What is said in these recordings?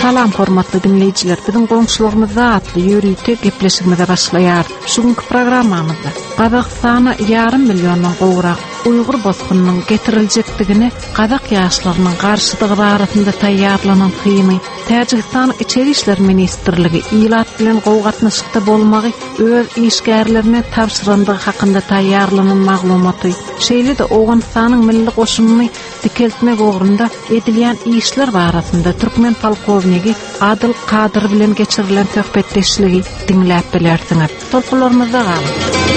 Salam hormatly dinleyiciler, bizim goňşularymyzda atly ýörüýte gepleşigimize başlaýar. Şuňky programmamyzda Gazagstana ýarym millionyň gowrak Uygur bosqunynyň getiriljakdigini, Gazak ýaşlarynyň garşydygy barasynda taýýarlanan hymy, Täjikistan Içeri işler ministrligi ilat bilen gowgatnaşykda bolmagy öz işgärlerine tapşyrandygy hakynda taýýarlanan maglumaty, şeýle-de Owganstanyň milli goşunyny dikeltmek ugrunda edilýän işler barasynda Türkmen polkowniki Adil Kadyr bilen geçirilen töhbetleşligi dinläp bilersiňiz. Tolkularymyzda galyň.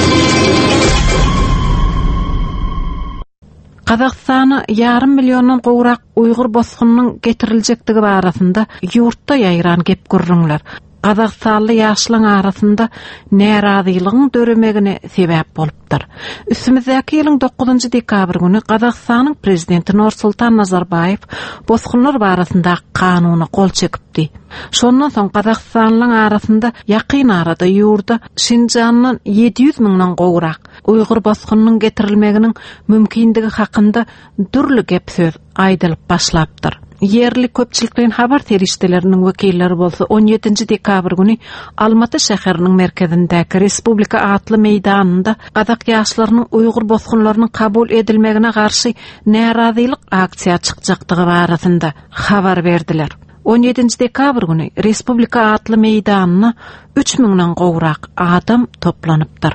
Gazagstana ýarym millionyň gowrak Uygur bosqunynyň getiriljekdigi barasynda ýurtda ýaýran gep gürrüňler. Gazagstanly ýaşlaryň arasynda närazylygyň döremegine sebäp bolupdyr. Üstümizdäki ýylyň 9 dekabr güni Gazagstanyň prezidenti Nursultan Nazarbayew bosqunlar barasynda kanuny gol çekipdi. Şondan soň Gazagstanlyň arasynda ýakyn arada ýurda Şinjandan 700 miňden gowrak Uygur bosqunynyň getirilmeginiň mümkindigi hakynda dürli gep söz aýdylyp başlapdyr. Yerli köpçülikden habar terişdelerinin vekilleri bolsa 17 dekabr günü Almaty şäheriniň merkezindäki Respublika atly meýdanynda Gazak ýaşlarynyň Uygur bosqunlarynyň kabul edilmegine garşy närazylyk aksiýa çykjakdygy barasynda habar berdiler. 17 dekabr günü Respublika atly meýdanyna 3000den gowrak adam toplanypdyr.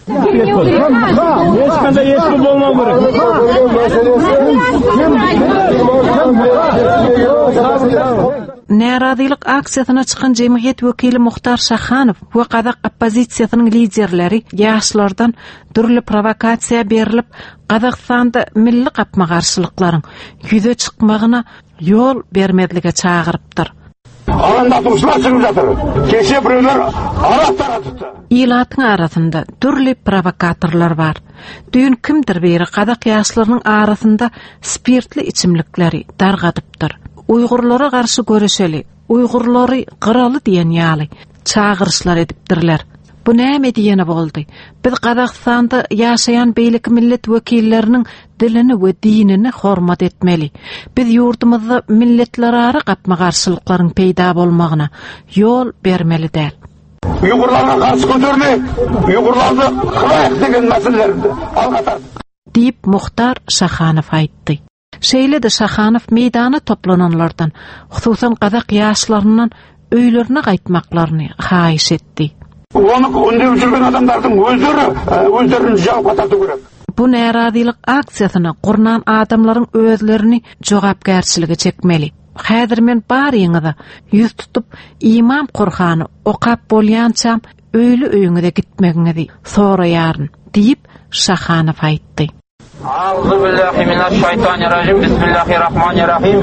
Närazylyk aksiýasyna çykan jemgyýet wekili Muhtar Şahanow we Gazak oppozisiýasynyň liderleri ýaşlardan dürli provokasiýa berilip Gazagstanda milli gapma garşylyklaryň ýüze çykmagyna ýol bermedlige çagyrypdyr. Anlatmışlar çıkıp Keşe birler arattara tuttu. İlatyň arasynda dürli provokatorlar var. Düýün kimdir biri Gazak ýaşlarynyň arasynda spirtli içimlikleri dargadypdyr. Uygurlara garşy göreşeli, Uygurlary gyraly diýen ýaly çağırışlar edipdirler. Bu näme diýeni boldy? Biz Gazagstanda ýaşaýan beýlik millet wekilleriniň dilini we dinini hormat etmeli. Biz ýurdumyzda milletlerara gapma garşylyklaryň peýda bolmagyna ýol bermeli däl. Uygurlarga garşy götürmek, Uygurlardy hylaýyk degen meselelerdi algatar. Diýip Muhtar Şahanow aýtdy. Şeýle-de Şahanow meýdana toplananlardan, hususan Gazak ýaşlarynyň öýlerine gaýtmaklaryny haýyş etdi. Onu öndürüp жүрген adamlardyň özlerini jogap atardy gerek. Bu närazylyk aksiýasyna gurnan adamlaryň özlerini jogapkärçiligi çekmeli. Häzir men bar ýyňyda ýüz tutup imam Qur'any okap bolýançam öýlü öýüňe gitmegiňizi soraýaryn diýip Şahanow aýtdy. A'udzu billahi mineşşeytanirracim. Bismillahirrahmanirrahim.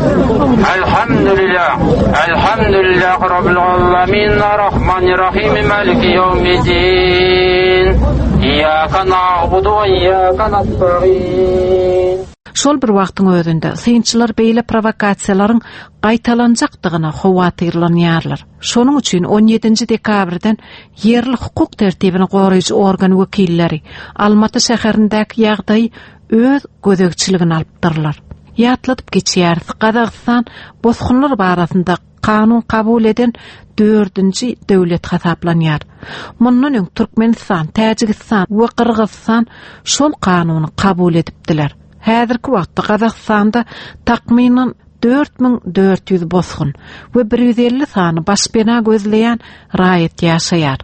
Elhamdülillah rabbil alamin. Arrahmanirrahim. Maliki yevmiddin. İyyaka na'budu ve iyyaka nestaîn. Şol bir wagtyň özünde synçylar beýle provokasiýalaryň gaýtalanjakdygyna howatyrlanýarlar. Şonuň üçin 17 dekabrdan yerli hukuk tertibini goraýjy organ wekilleri Almaty şäherindäki ýagdaý öz gözegçiligini alypdyrlar. Ýatlatyp geçýär. Gazagystan bosqunlar barasynda kanun kabul eden 4-nji döwlet hasaplanýar. Mundan öň Türkmenistan, Täjikistan we Kyrgyzstan şol kanuny kabul edipdiler. Häzirki wagtda Gazagstanda takminan 4400 bosqun we 150 sany başpena gözleýän raýat ýaşaýar.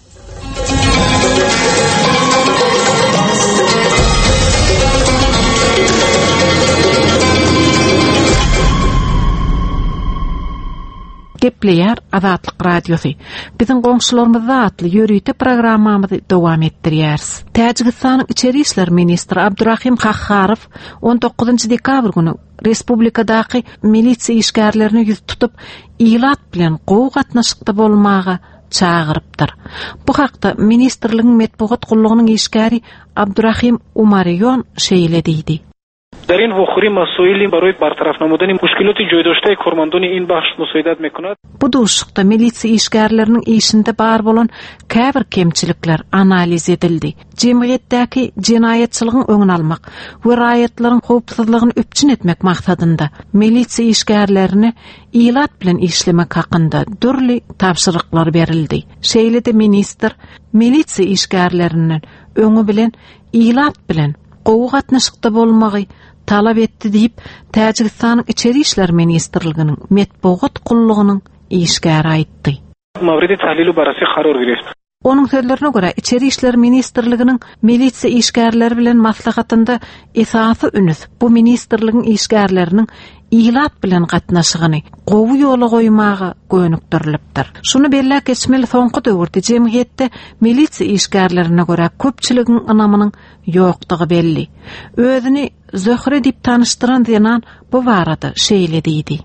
Gepleýär Azatlyk radiosu. Biziň goňşularymyzda atly ýörüýte programmamyzy dowam etdirýäris. Täjikistanyň Içeri işler ministri Abdurrahim Khakharow 19 dekabr günü respublikadaky milisiýa işgärlerini ýüz tutup ilat bilen gowgatnaşykda bolmagy çağırıpdyr. Bu hakda ministrligiň metbuat gullugynyň işgäri Abdurrahim Umaryon şeýle diýdi. дар ин вохӯрӣ масоили барои бартараф намудани мушкилоти ҷойдоштаи кормандони ин бахш мусоидат мекунад. Bu duşukda militsiya işgärlerinin işinde bar bolan käbir kemçilikler analiz edildi. Cemiyetdäki jinayetçiligiň öňüni almak we raýatlaryň howpsuzlygyny öpçün etmek maksatynda militsiya işgärlerini ilat bilen işlemek hakynda dürli tapşyryklar berildi. Şeýle-de minister militsiya işgärlerinin öňü bilen ilat bilen gowy gatnaşykda bolmagy talap etdi diýip Täjikistanyň Içeri işler ministrliginiň metbuat gullugynyň işgäri aýtdy. Mavridi tahlili barasy karor girift. Onun sözlerine göre İçeri işler ministrliginiň militsiya işgärleri bilen maslahatynda esasy ünüs bu ministrligiň işgärleriniň ilat bilen gatnaşygyny gowy ýola goýmagy gönükdirilipdir. Şunu belläk etmeli soňky döwürde jemgyýetde militsiya işgärlerine göre köpçiligiň ynamynyň ýokdugy belli. Özüni Zöhre diýip tanışdyran diýen bu barada şeýle diýdi.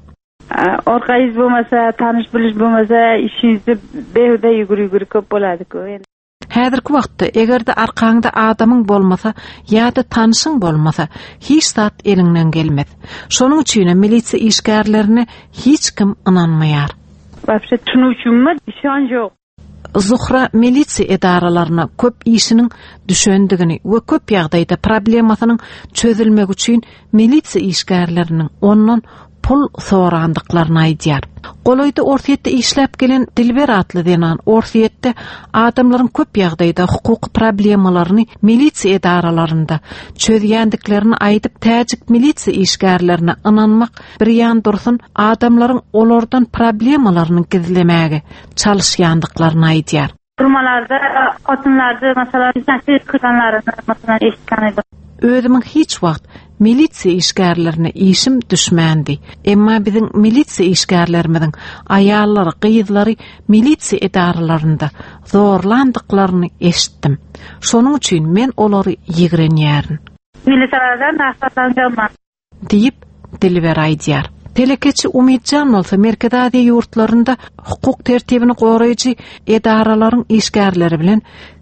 Orqayız bolmasa, tanış biliş bolmasa, işinizi behuda ýügüri köp bolady-ko. Häzirki wagtda egerde arkaňda adamyň bolmasa, ýa-da tanışyň bolmasa, hiç zat elinden gelmez. Şonuň üçin militsiya işgärlerini hiç kim inanmaýar. Wapşe tunuwçummy? İşan ýok. Zuhra militsiya edaralaryna köp işiniň düşendigini we köp ýagdaýda problemasynyň çözülmegi üçin militsiya işgärleriniň ondan pul sorandyklaryny aýdýar. Goloýda ortaýetde işläp gelen Dilber atly denen ortaýetde adamlaryň köp ýagdaýda hukuky problemalaryny militsiya edaralarynda çözýändiklerini aýdyp täjik militsiya işgärlerine inanmak bir ýan dursun adamlaryň olardan problemalaryny gizlemäge çalyşýandyklaryny aýdýar. Kurmalarda, otynlarda, masalan, näçe kızanlaryny masalan eşitken Özümiň hiç wagt militsiya işgärlerine işim düşmändi. Emma biziň militsiya işgärlerimiň aýallary, gyýzlary militsiya edaralarynda zorlandyklaryny eşitdim. Şonuň üçin men olary ýigrenýärin. Militsiýalardan naxatlanýarman diýip Dilber aýdýar. Telekeçi Umidjan bolsa Merkezadi ýurtlarynda hukuk tertibini goraýjy edaralaryň işgärleri bilen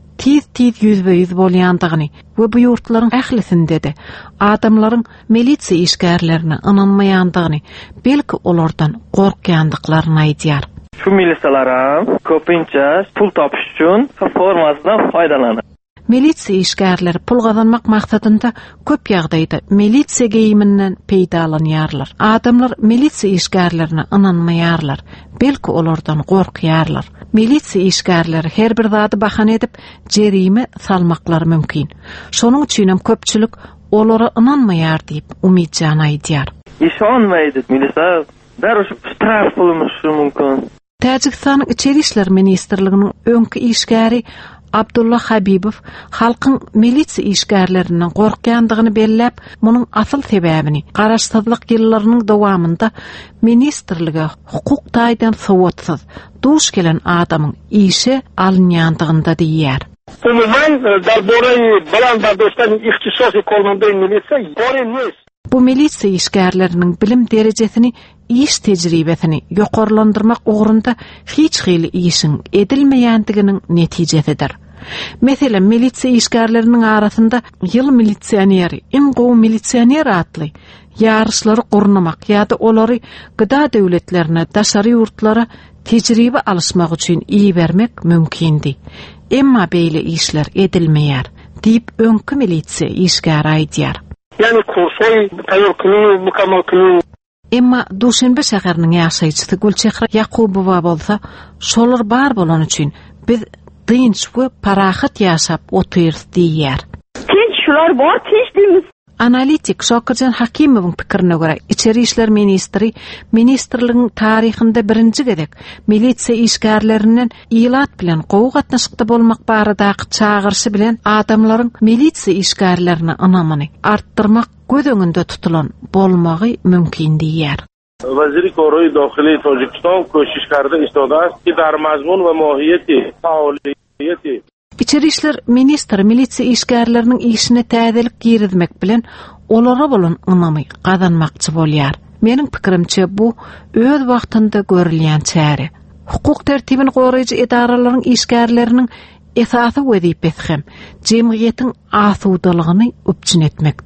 tiz yüzbe-yüz bolýandygyny we bu ýurtlaryň ählisinde de adamlaryň militsiya işgärlerine inanmaýandygyny, belki olardan gorkýandyklaryny aýdýar. Şu militsiýalara köpünçe pul tapyş üçin formasydan faýdalanýar. Militsiya işgärleri pul gazanmak maksatynda köp ýagdaýda militsiya geyiminden peýdalanýarlar. Adamlar militsiya işgärlerine inanmaýarlar, belki olardan gorkýarlar. Militsiya işgärleri her bir zady bahana edip jerime salmaklary mümkin. Şonuň üçin hem köpçülik olara inanmaýar diýip Umidjan aýdýar. İşanmaýdy militsiýa, darş straf bolmaşy mümkin. Täjikistanyň Içeri işler ministrliginiň öňkü işgäri Abdullah Habibow halkyň militsiya işgärlerinden gorkýandygyny belläp, munyň asyl sebäbini garaşsyzlyk ýyllarynyň dowamında ministrlige hukuk taýdan sowatsyz duş gelen adamyň işe alınýandygynda diýär. Umuman darboraý bilan bardostan ihtisosy kolmandy militsiýa görünmez. Bu militsiya işgärleriniň bilim derejesini, iş tejribesini ýokarlandyrmak ugrunda hiç hili işin edilmeýändiginiň netijesidir. Mesela militsiya işgärleriniň arasynda ýyl militsiýaneri, iň gowy militsiýaner atly ýarışlary gurnamak ýa-da olary gyda döwletlerine, daşary ýurtlara tejribe alışmak üçin iyi bermek mümkindi. Emma beýle işler edilmeýär diýip öňkü militsiya işgäri aýdýar. Yani kursoy taýyor kılıyor, mukammal kılıyor. Emma Duşanbe şäheriniň ýaşaýjysy Gulçehra Yakubowa bolsa, şolar bar bolan üçin biz dynç we parahat ýaşap otyrs diýär. Tinç şular bar, tinç diýmiz. Analitik Şokirjan Hakimowyň pikirine görä, İçeri işler ministri ministrligiň taryhynda birinji gedek militsiya işgärlerinden ilat bilen gowy gatnaşykda bolmak baradaky çağırşy bilen adamlaryň militsiya işgärlerine inamyny artdyrmak göz öňünde tutulan bolmagy mümkin diýär. Waziri Koroy Daxili Tojikiston koşiş kardy istoda ki dar mazmun we mohiyeti, faoliyeti İçeri işler ministri militsiya işgärleriniň işine täzelik girizmek bilen olara bolan ynamy gazanmakçy bolýar. Meniň pikirimçe bu öz wagtynda görülýän çäre. Hukuk tertibini goraýjy edaralaryň işgärleriniň esasy wezipesi hem jemgyýetiň asudalygyny öpçün etmekdir.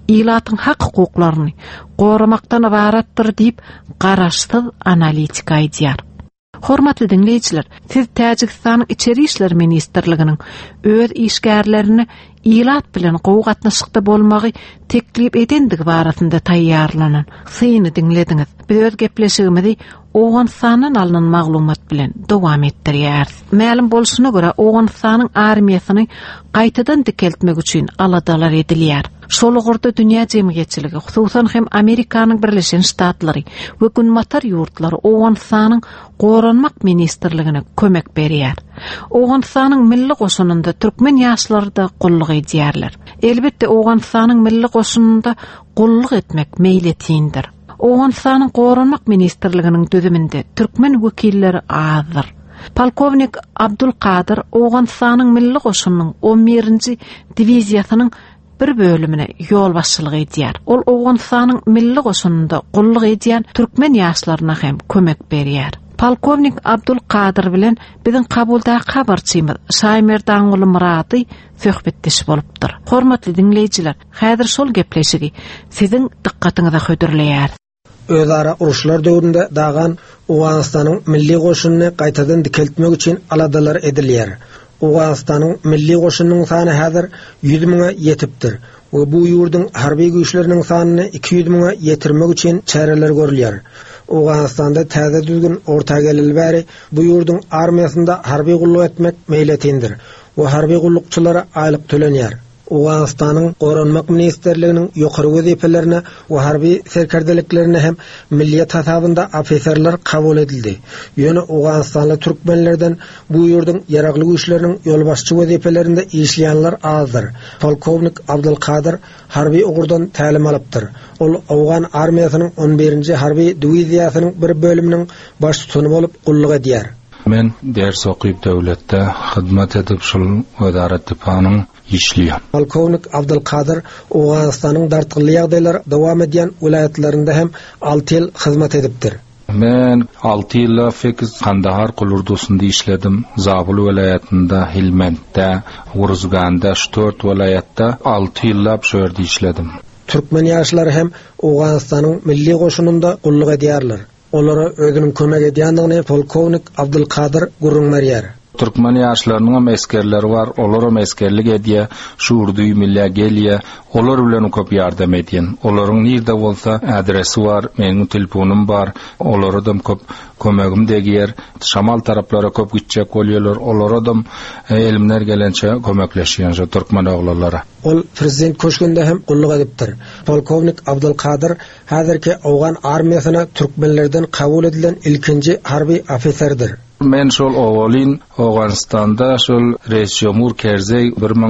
ilatın hak hukuklaryny goramaktan ibaratdyr diýip garaşsyz analitika aýdýar. Hormatly dinleýijiler, siz Täjikistanyň içeri işler ministrliginiň öz işgärlerini ilat bilen gowy bolmagy teklip edendigi barasynda taýýarlanan syny dinlediňiz. Biz öz gepleşigimizi Owganistanyň alynan maglumat bilen dowam etdirýär. Ma'lum bolşuna görä Owganistanyň armiýasyny gaýtadan dikeltmek üçin aladalar edilýär. Şol ugurda dünýä jemgyýetçiligi, hususan hem Amerikanyň Birleşen Ştatlary we günmatar ýurtlary Owganistanyň goranmak ministrligine kömek berýär. Owganistanyň milli goşununda türkmen ýaşlary da gulluk edýärler. Elbetde Owganistanyň milli goşununda gulluk etmek meýletindir. Owganistanyň goranmak ministrliginiň dödüminde türkmen wekilleri azdyr. Polkovnik Abdulkadir Owganistanyň milli goşunynyň 11-nji diviziýasynyň bir bölümüne yol başçılığı edýär. Ol Owganistanyň milli goşununda gulluk edýän türkmen ýaşlaryna hem kömek berýär. Polkovnik Abdulkadir bilen biziň kabulda habarçymyz Şaýmer Daňuly Murady söhbetdeş bolupdyr. Hormatly dinleýijiler, häzir şol gepleşigi siziň dikkatiňize hödürleýär. Özara uruşlar döwründe dagan Owganistanyň milli goşunyny gaýtadan dikeltmek üçin aladalar edilýär. Owganistanyň milli goşunynyň sany häzir 100 000-a ýetipdir. We bu ýurduň harby güýçleriniň sanyny 200 000-a ýetirmek üçin çäreler görülýär. Owganistanda täze düzgün orta gelil bäri bu ýurduň armiýasynda harby gulluk etmek meýletindir. We harby gullukçylara aýlyk tölenýär. Owganistanyň goranmak ministrliginiň ýokary wezipelerini we harby serkerdeliklerini hem milliýet hasabynda ofitserler kabul edildi. Ýöne Owganistanly türkmenlerden bu ýurduň ýaragly güýçleriniň ýolbaşçy wezipelerinde işleýänler azdyr. Polkovnik Abdulkadir harby ugurdan tälim alypdyr. Ol Awgan armiýasynyň 11-nji harby diviziýasynyň bir bölüminiň baş tutuny bolup gulluk edýär. Men ders okyp döwletde hyzmat edip şol wezarət diplomanyň işliyor. Polkovnik Abdulkadir Owganistanyň dartgly ýagdaýlar dowam edýän vilayatlarynda hem 6 ýyl hyzmat edipdir. Men 6 ýyl Fekiz Kandahar Kulurdusynda işledim. Zabul vilayatynda, Helmandda, Uruzganda, 4 vilayatda 6 ýyl şu ýerde işledim. Türkmen ýaşlary hem Owganistanyň milli goşununda gulluk edýärler. Olara özünün kömek edýändigini Polkovnik Abdulkadir gurrunmarýar. Türkmen ýaşlarynyň meskerleri var, olara meskerlik edýär, şuurduy milli gelýär, olar bilen köp ýardam edýän. Olaryň nirde bolsa adresi var, meniň telefonum bar, olara da köp kömegim degýär. Şamal taraplara köp gitjek bolýarlar, olara da elimler gelençe kömekleşýär türkmen oglanlara. Ol prezident köşkünde hem gulluk edipdir. Polkovnik Abdulkadir häzirki Awgan armiýasyna türkmenlerden kabul edilen ilkinji harby ofitserdir. Men şol owalyn Owganistanda şol Reis Jomur Kerzey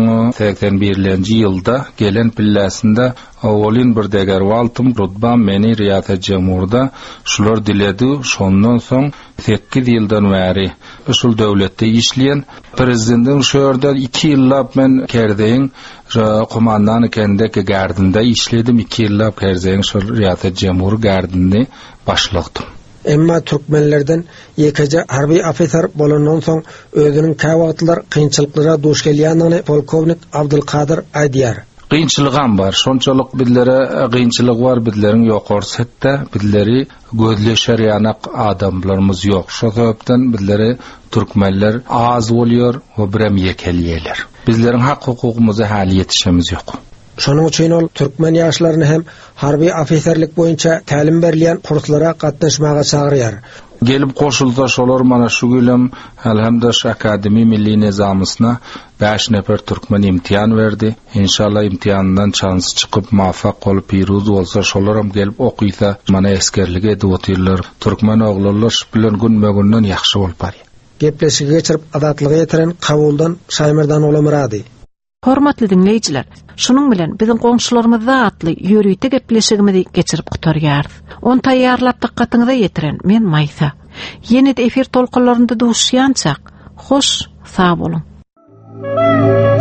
1981-nji ýylda gelen pilläsinde owalyn bir deger waltym rutba meni Riýasat Jomurda şular diledi. Şondan soň 8 ýyldan bäri şol döwletde işleýän prezidentiň şu ýerde 2 ýyllap men Kerzeýiň komandany kendeki gardynda işledim. 2 ýyllap Kerzeýiň şol Riýasat Jomur gardyny başlykdym. Emma türkmenlerden ýekeje harby ofitser bolandan soň özüniň käwagtlar kynçylyklara duş gelýändigini Polkovnik Abdulkadir aýdýar. Kynçylygam bar, şonçalyk bizlere kynçylyk bar, bizleriň ýokarysda bizleri gözleşer ýanak adamlarymız ýok. Şo sebäpden bizleri türkmenler az bolýar we birem ýekelýärler. Bizleriň hak hukukymyza hali ýetişemiz ýok. Şonuň üçin ol türkmen ýaşlaryny hem harby ofitserlik boýunça tälim berilýän kurslara gatnaşmaga çagyrýar. Gelip koşulsa şolar mana şu gülim elhamdülillah akademi milli nizamysyna 5 nefer türkmen imtihan verdi. İnşallah imtihandan çans çıkıp muvaffak olup piruz bolsa şolaram gelip okuysa mana eskerlik edip oturlar. Türkmen oglanlar bilen günme-günden ýaxşy bolup bar. Gepleşigi geçirip adatlygy ýetiren kabuldan Şaýmer Daňuly Murady. Hormatly dinleýijiler, şunuň bilen biziň goňşularymyz zatly ýörüýte gepleşigimizi geçirip gutarýar. On taýýarlap dikkatyňyza ýetiren men Maýsa. Ýene-de efir tolkunlarynda duşýançak. Hoş, sag bolun.